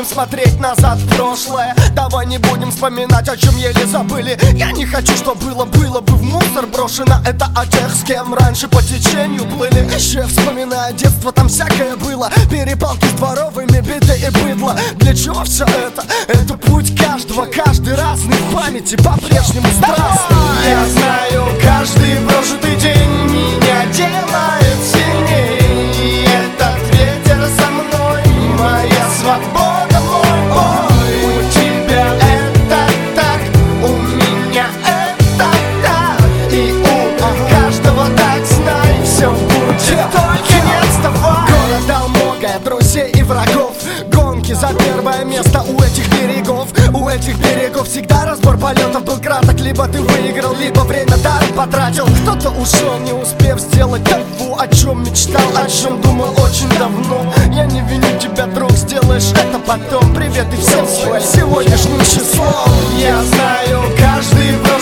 будем смотреть назад в прошлое. Давай не будем вспоминать, о чем еле забыли. Я не хочу, что было бы в мусор брошено. Это о тех, с кем раньше по течению плыли. Еще вспоминая детство, там всякое было. Перепалки с дворовыми, биты и быдло. Для чего все это? Это путь каждого, каждый разный в памяти по-прежнему страстный. Я знаю, каждый прожитый день меня делает сильней. Этот ветер со мной, моя свобода, мой бой. У тебя это так, у меня это так. И у каждого так, знай, все будет, только не отставай. Город дал многое, друзей и врагов. Гонки за первое место у этих берегов. У этих берегов всегда разбор полетов был краток. Либо ты выиграл, либо время даром потратил. Кто-то ушел, не успев сделать того, о чем мечтал, о чем думал очень давно. Я не виню тебя, друг, сделаешь это потом. Привет и всем своим сегодняшним числом. Я знаю, каждый